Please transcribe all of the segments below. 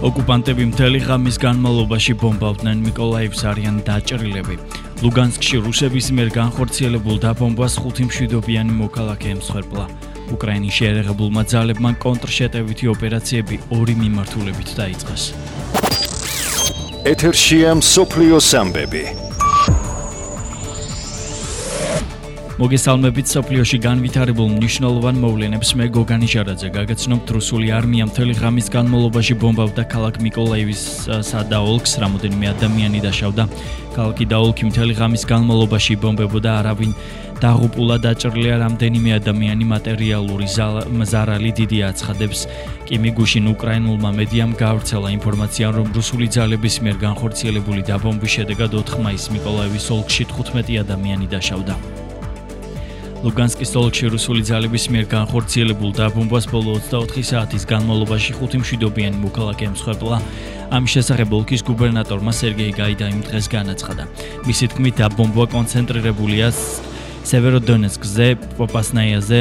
ოკუპანტები მთელი ღამის განმავლობაში ბომბავდნენ მიკოლაივის არიან დაჭრილები. ლუგანსკში რუსების მიერ განხორციელებულ დაბომბვას 5 მშვიდობიანი მოქალაქე ემსხვერპლა. უკრაინის შეერაღებულმა ძალებმა კონტრშეტევითი ოპერაციები 2 მიმართულებით დაიწყეს. ეთერშია მსოფლიოს ამბები. მოგესალმებით სოფლიოში განვითარებულ მნიშვნელოვან მოვლენებს მე გოგანი ჟარაძე გაგაცნობთ რუსული არმია მთელი ღამის განმავლობაში ბომბავდა ქალაქ მიკოლაივისა და ოლქს რამოდენიმე ადამიანი დაშავდა ქალაქი და ოლქი მთელი ღამის განმავლობაში იბომბებოდა არავინ დაღუპულა დაჭრილია რამდენიმე ადამიანი მატერიალური ზარალი დიდი აცხადებს კიმი გუშინ უკრაინულმა მედიამ გავრცელა ინფორმაცია რომ რუსული ძალების მიერ განხორციელებული დაბომბვის შედეგად 4 მაისს მიკოლაივის ოლქში 15 ადამიანი დაშავდა. ლუგანსკის ოლქში რუსული ძალების მიერ განხორციელებულ დაბომბვას ბოლო 24 საათის განმავლობაში 5 მშვიდობიანი მოქალაქე ემსხვერპლა. ამის შესახებ ოლქის გუბერნატორმა სერგეი გაიდაიმ დღეს განაცხადა. მისი თქმით, დაბომბვა კონცენტრირებულია სევეროდონეცკზე, პოპასნაიაზე,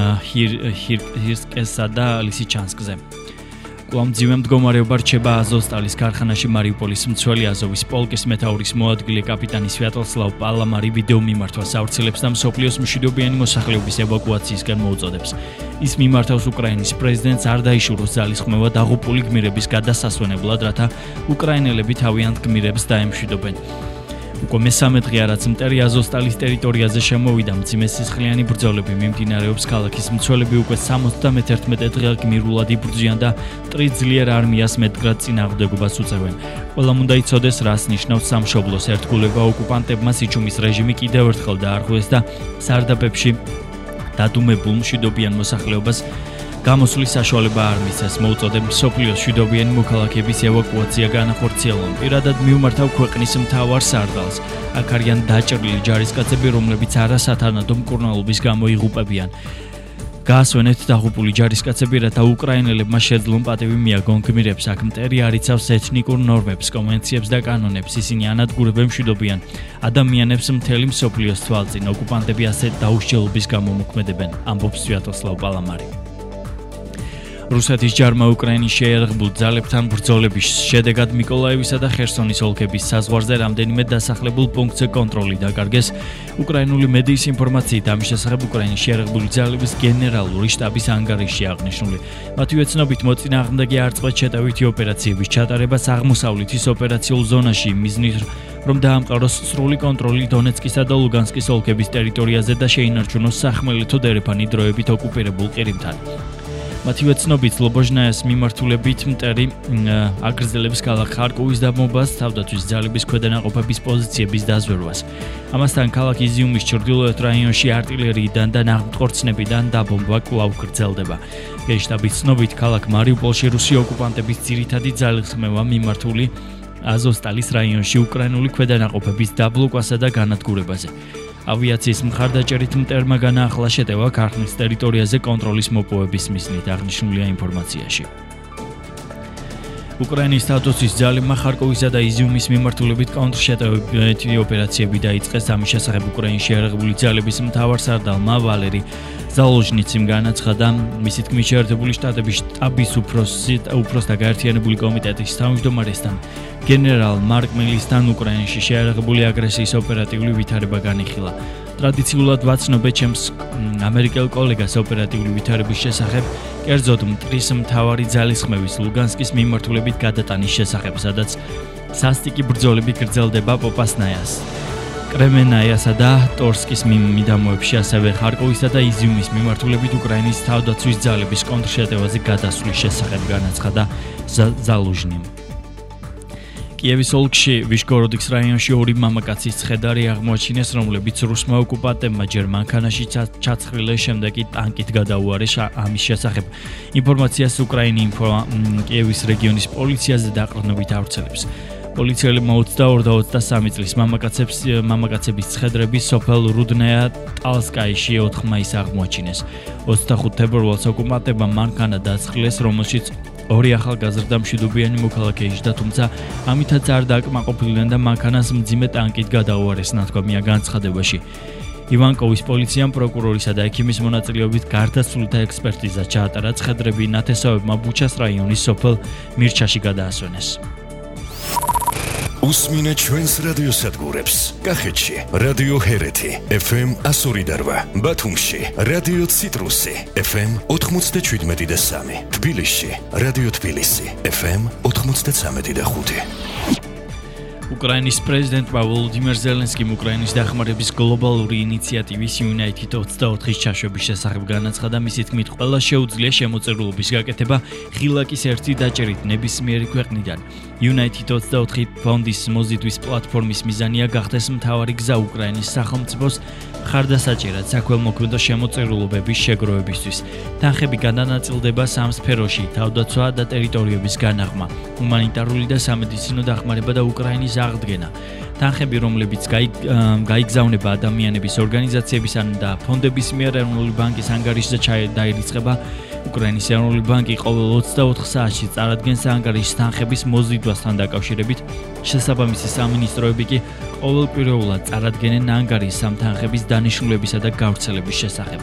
ჰირსკესა და ლისიჩანსკზე. მძიმე მდგომარეობა რჩება აზოვსტალის ქარხანაში მარიუპოლის მცველი აზოვის პოლკის მეთაურის მოადგილე კაპიტანი სვიატოსლავ პალამარი ვიდეო მიმართვას ავრცელებს და მსოფლიოს მშვიდობიანი მოსახლეობის ევაკუაციისკენ მოუწოდებს. ის მიმართავს უკრაინის პრეზიდენტს არ დაიშუროს ძალისხმევა დაღუპული გმირების გადასასვენებლად, რათა უკრაინელები თავიანთ გმირებს დაემშვიდობენ. უკვე მესამე დღეა რაც მტერი აზოვსტალის ტერიტორიაზე შემოვიდა მძიმე სისხლიანი ბრძოლები მიმდინარეობს ქალაქის მცველები უკვე 71 დღეა გმირულად იბრძვიან და მტრიძლიერ არმიას მეტგრად წინააღმდეგობას უწევენ. ყველამ უნდა იცოდეს რას ნიშნავს სამშობლოს ერთგულება ოკუპანტებმა სიჩუმის რეჟიმი კიდევ ერთხელ დაარღვეს და სარდაფებში დადუმებულ მშვიდობიან მოსახლეობას გამოსვლის საშუალება არ მისცეს. მოუწოდებ მსოფლიოს მშვიდობიანი მოქალაქეების ევაკუაცია განახორციელონ. პირადად მიუმართავ ქვეყნის მთავარ სარდალს. აქ არიან დაჭრილი ჯარისკაცები, რომლებიც არასათანადო მკურნალობის გამო იღუპებიან. გაასვენეთ დაღუპული ჯარისკაცები, რათა უკრაინელებმა შეძლონ პატივი მიაგონ გმირებს. აქ მტერი არ იცავს ეთნიკურ ნორმებს, კონვენციებს და კანონებს. ისინი ანადგურებენ მშვიდობიან ადამიანებს მთელი მსოფლიოს თვალწინ. ოკუპანტები ასეთ დაუსჯელობის გამო მოქმედებენ, ამბობს სვიატოსლავ პალამარი. რუსეთის ჯარმა უკრაინის შეიარაღებულ ძალებთან ბრძოლების შედეგად მიკოლაივისა და ხერსონის ოლქების საზღვარზე რამდენიმე დასახლებულ პუნქტზე კონტროლი დაკარგეს. უკრაინული მედიის ინფორმაციით ამის შესახებ უკრაინის შეიარაღებული ძალების გენერალური შტაბის ანგარიშში აღნიშნული. მათივე ცნობით მოწინააღმდეგე არ წყვეტ შეტევითი ოპერაციების ჩატარებას აღმოსავლეთის ოპერაციულ ზონაში მიზნით რომ დაამყაროს სრული კონტროლი დონეცკისა და ლუგანსკის ოლქების ტერიტორიაზე და შეინარჩუნოს სახმელეთო დერეფანი დროებით ოკუპირებულ ყირიმთან. მათივე ცნობით ლობოჟნაიას მიმართულებით მტერი აგრძელებს ქალაქ ხარკოვის დაბომბვას, თავდაცვის ძალების ქვედანაყოფების პოზიციების დაზვერვას. ამასთან ქალაქ იზიუმის ჩრდილოეთ რაიონში არტილერიიდან და ნაღმწყორცნებიდან დაბომბვა კვლავ გრძელდება. გენშტაბის ცნობით ქალაქ მარიუპოლში რუსი ოკუპანტების ძირითადი ძალისხმევა მიმართული აზოვსტალის რაიონში უკრაინული ქვედანაყოფების დაბლოკვასა და განადგურებაზე. ავიაციის მხარდაჭერით მტერმა განაახლა შეტევა ქარხნის ტერიტორიაზე კონტროლის მოპოვების მიზნით აღნიშნულია ინფორმაციაში. უკრაინის თავდაცვის ძალებმა ხარკოვისა და იზიუმის მიმართულებით კონტრშეტევითი ოპერაციები დაიწყეს. ამის შესახებ უკრაინის შეიარაღებული ძალების მთავარსარდალმა ვალერი ზალოჟნიციმ განაცხადა. მისი თქმით, შეერთებული შტატების შტაბის უფროსთა გაერთიანებული კომიტეტის თავმჯდომარესთან გენერალ მარკ მილისთან უკრაინაში შეიარაღებული აგრესიის ოპერატიული ვითარება განიხილა. ტრადიციულად ვაცნობთ ჩემს ამერიკელ კოლეგას ოპერატიული ვითარების შესახებ, კერძოდ მტრის მთავარი ძალისხმევის ლუგანსკის მიმართულებით გადატანის შესახებ, სადაც სასტიკი ბრძოლები გრძელდება პოპასნაიას, კრემენაიასა და ტორსკის მიდამოებში, ასევე ხარკოვისა და იზიუმის მიმართულებით უკრაინის თავდაცვის ძალების კონტრშეტევაზე გადასვლის შესახებ განაცხადა ზალუჟნიმ. კიევის ოლქში ვიშგოროდის რაიონში 2 მამაკაცის ცხედარი აღმოაჩინეს, რომლებიც რუსმა ოკუპანტებმა ჯერ მანქანაში ჩაცხრილეს, შემდეგ კი ტანკით გადაუარეს. ამის შესახებ ინფორმაციას უკრაინის კიევის რეგიონის პოლიციაზე დაყრდნობით ავრცელებს. პოლიციელებმა 22 და 23 წლის მამაკაცების ცხედრები სოფელ რუდნაია ტალსკაიში 4 მაისს აღმოაჩინეს. 25 თებერვალს ოკუპანტებმა მანქანა დაცხრილეს, რომელშიც 2 ახალგაზრდა მშვიდობიანი მოქალაქე იჯდა, თუმცა ამითაც არ დააკმაყოფილიდნენ და მანქანას მძიმე ტანკით გადაუარეს, ნათქვამია განცხადებაში. ივანკოვის პოლიციამ პროკურორისა და ექიმის მონაწილეობით გარდაცვლილთა ექსპერტიზა ჩაატარა, ცხედრები ნათესავებმა ბუჩას რაიონის სოფელ მირჩაში გადაასვენეს. უსმინე ჩვენს რადიოსადგურებს. კახეთში რადიო ჰერეთი FM 102.8, ბათუმში რადიო ციტრუსი FM 97.3, თბილისში რადიო თბილისი FM 93.5. უკრაინის პრეზიდენტმა ვოლოდიმირ ზელენსკიმ უკრაინის დახმარების გლობალური ინიციატივის United 24-ის ჩაშვების შესახებ განაცხადა, მისი თქმით, ყველა შეუძლია შემოწირულობის გაკეთება ღილაკის ერთი დაჭერით ნებისმიერი ქვეყნიდან. United 24 ფონდის მოზიდვის პლატფორმის მიზანია გახდეს მთავარი გზა უკრაინის სახელმწიფოს მხარდასაჭერად საქველმოქმედო შემოწირულობების შეგროვებისთვის. თანხები გადანაწილდება სამ სფეროში: თავდაცვა და ტერიტორიების განაღმა, ჰუმანიტარული და სამედიცინო დახმარება და უკრაინის აღდგენა. თანხები, რომლებიც გაიგზავნება ადამიანების ორგანიზაციების და ფონდების მიერ ეროვნული ბანკის ანგარიშზე დაირიცხება. უკრაინის ეროვნული ბანკი ყოველ 24 საათში წარადგენს ანგარიშს თანხების მოზიდვასთან დაკავშირებით. შესაბამისი სამინისტროები კი ყოველკვირეულად წარადგენენ ანგარიშს ამ თანხების დანიშნულებისა და გავრცელების შესახებ.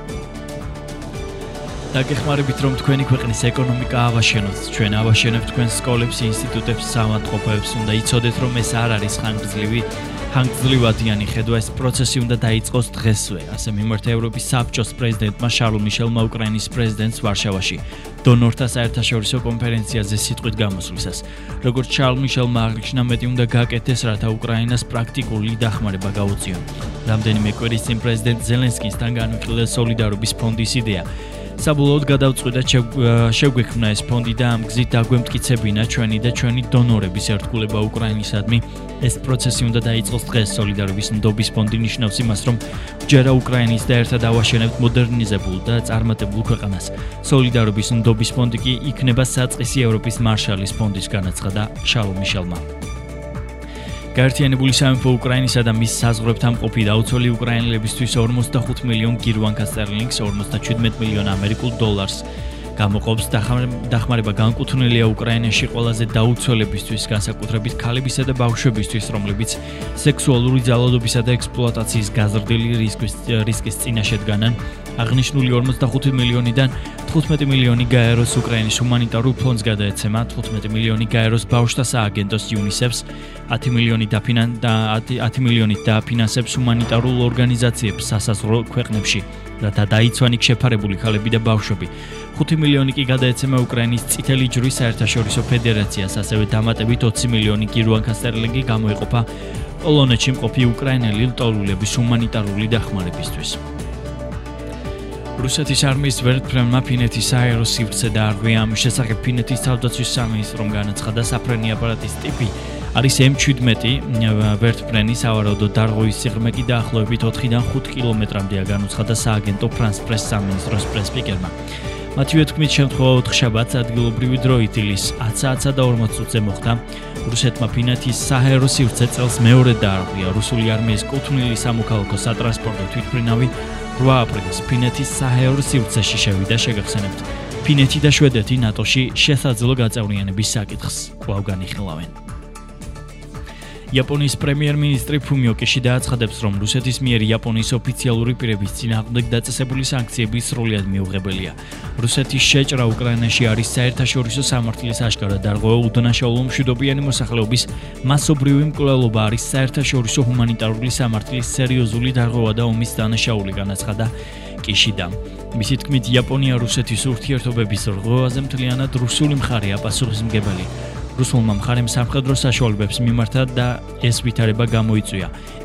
დაგეხმარებით, რომ თქვენი ქვეყნის ეკონომიკა ავაშენოთ. ჩვენ ავაშენებთ თქვენს სკოლებს, ინსტიტუტებს, საავადმყოფოებს. უნდა იცოდეთ, რომ ეს არ არის ხანგრძლივადიანი ხედვა, ეს პროცესი უნდა დაიწყოს დღესვე. ასე მიმართა ევროპის საბჭოს პრეზიდენტმა შარლ მიშელმა უკრაინის პრეზიდენტს ვარშავაში დონორთა საერთაშორისო კონფერენციაზე სიტყვით გამოსვლისას. როგორც შარლ მიშელმა აღნიშნა, მეტი უნდა გაკეთდეს, რათა უკრაინას პრაქტიკული დახმარება გაუწიონ. რამდენიმე კვირის წინ პრეზიდენტ ზელენსკისთან განვიხილეს სოლიდარობის ფონდის იდეა. საბოლოოდ გადავწყვიტეთ შევგვექმნა ეს ფონდი და ამ გზით დაგვემტკიცებინა ჩვენი დონორების ერთგულება უკრაინისადმი. ეს პროცესი უნდა დაიწყოს დღეს. სოლიდარობის ნდობის ფონდი ნიშნავს იმას, რომ ჯერა უკრაინის და ერთად ავაშენებთ მოდერნიზებულ და წარმატებულ ქვეყანას. სოლიდარობის ნდობის ფონდი კი იქნება საწყისი ევროპის მარშალის ფონდის, განაცხადა შარლ მიშელმა. გაერთიანებული სამეფო უკრაინისა და მის საზღვრებთან მყოფი დაუცველი უკრაინელებისთვის 45 მილიონ გირვანკა სტერლინგს, 57 მილიონ ამერიკულ დოლარს გამოყოფს. დახმარება განკუთვნილია უკრაინაში ყველაზე დაუცველებისთვის, განსაკუთრებით ქალებისა და ბავშვებისთვის, რომლებიც სექსუალური ძალადობისა და ექსპლუატაციის გაზრდილი რისკის წინაშე დგანან. აღნიშნული 45 მილიონიდან 15 მილიონი გაეროს უკრაინის ჰუმანიტარულ ფონდს გადაეცემა, 15 მილიონი გაეროს ბავშვთა სააგენტოს UNICEF-ს, 10 მილიონით დააფინანსებს ჰუმანიტარულ ორგანიზაციებს სასაზღვრო ქვეყნებში, რათა დაიცვან იქ შეფარებული ქალები და ბავშვები. 5 მილიონი კი გადაეცემა უკრაინის წითელი ჯვრის საერთაშორისო ფედერაციას, ასევე დამატებით 20 მილიონი გირვანკა სტერლინგი გამოიყოფა პოლონეთში მყოფი უკრაინელი ლტოლვილების ჰუმანიტარული დახმარებისთვის. რუსეთის არმიის ვერტმფრენმა ფინეთის საერო სივრცე დაარღვია. ამის შესახებ ფინეთის თავდაცვის სამინისტრომ განაცხადა, საფრენი აპარატის ტიპი არის M17 ვერტმფრენი, სავარაუდო დარღვევის სიღრმე კი დაახლოებით 4-დან 5 კილომეტრამდეა, განუცხადა სააგენტო France Press სამინისტროს პრესპიკერმა. მათივე თქმით, შემთხვევა 4 შაბათს ადგილობრივი დროით ილის 10:40 და 40 წუთზე მოხდა. რუსეთმა ფინეთის საერო სივრცე წელს მეორედ დაარღვია. რუსული არმიის კუთვნილი სამოქალაქო სატრანსპორტო თვითმფრინავი 8 აპრილს ფინეთის საერო სივრცეში შევიდა. შეგახსენებთ, ფინეთი და შვედეთი ნატოში შესაძლო გაწევრიანების საკითხს კვლავ განიხილავენ. იაპონიის პრემიერ-მინისტრი ფუმიო კიში დააცხადებს, რომ რუსეთის მიერ იაპონიის ოფიციალური პირების წინააღმდეგ დაწესებული სანქციები სრულად მიუღებელია. რუსეთის შეჭრა უკრაინაში არის საერთაშორისო სამართლის აშკარა დარღვევა, უდანაშაულო მშვიდობიანი მოსახლეობის მასობრივი მკვლელობა არის საერთაშორისო ჰუმანიტარული სამართლის სერიოზული დარღვევა და ომის დანაშაული, განაცხადა კიშიდა. მისი თქმით, იაპონია რუსეთის ურთიერთობების რღვევაზე მთლიანად რუსული მხარეა პასუხისმგებელი. რუსულმა მხარემ სამხედრო საშუალებებს მიმართა და ეს ვითარება გამოიწვია.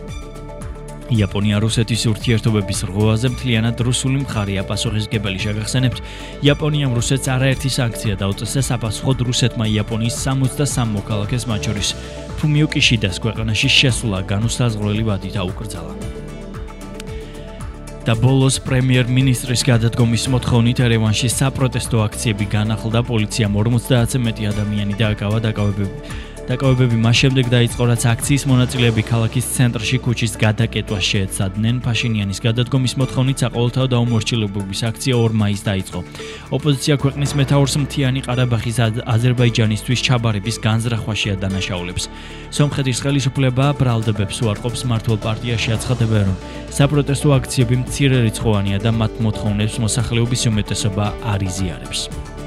იაპონია რუსეთის ურთიერთობების რღვევაზე მთლიანად რუსული მხარეა პასუხისმგებელი. შეგახსენებთ, იაპონიამ რუსეთს არაერთი სანქცია დაუწესა, საპასუხოდ რუსეთმა იაპონიის 63 მოქალაქეს, მათ შორის ფუმიო კიშიდას ქვეყანაში შესვლა განუსაზღვრელი ვადით აუკრძალა. და ბოლოს პრემიერ-მინისტრის გადადგომის მოთხოვნით ერევანში საპროტესტო აქციები განახლდა. პოლიციამ 50-ზე მეტი ადამიანი დააკავა. დაკავებები მას შემდეგ დაიწყო, რაც აქციის მონაწილეები ქალაქის ცენტრში ქუჩის გადაკეტვას შეეცადნენ. ფაშინიანის გადადგომის მოთხოვნით საყოველთაო დაუმორჩილებობის აქცია 2 მაისს დაიწყო. ოპოზიცია ქვეყნის მეთაურს მთიანი ყარაბაღის აზერბაიჯანისთვის ჩაბარების განზრახვაშია დანაშაულებს. სომხეთის ხელისუფლება ბრალდებებს უარყოფს, მართლ პარტიაში აცხადებენ, რომ საპროტესტო აქციები მცირერიცხოვანია და მათ მოთხოვნებს მოსახლეობის უმეტესობა არ იზიარებს.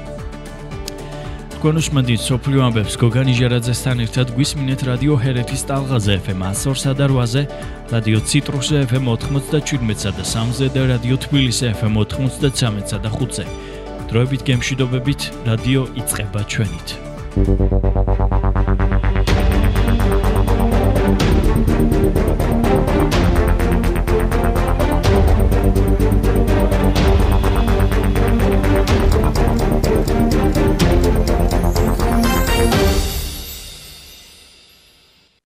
თქვენ უსმენთ სოფლიო ამბებს გოგან იჟერაძესთან ერთად გვისმინეთ რადიო ჰერეთის ტალღაზე FM 102-სა და 8-ზე, რადიო ციტრუსზე FM 97-სა და 3-ზე და რადიო თბილისზე FM 93-სა და 5-ზე. დროებით გემშვიდობებით, რადიო იწყება ჩვენით.